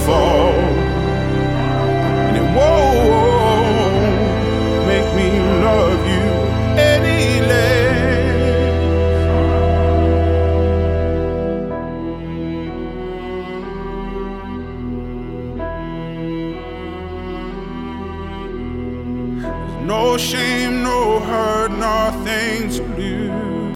fall, and it won't make me love you any less. There's no shame, no hurt, nothing to lose.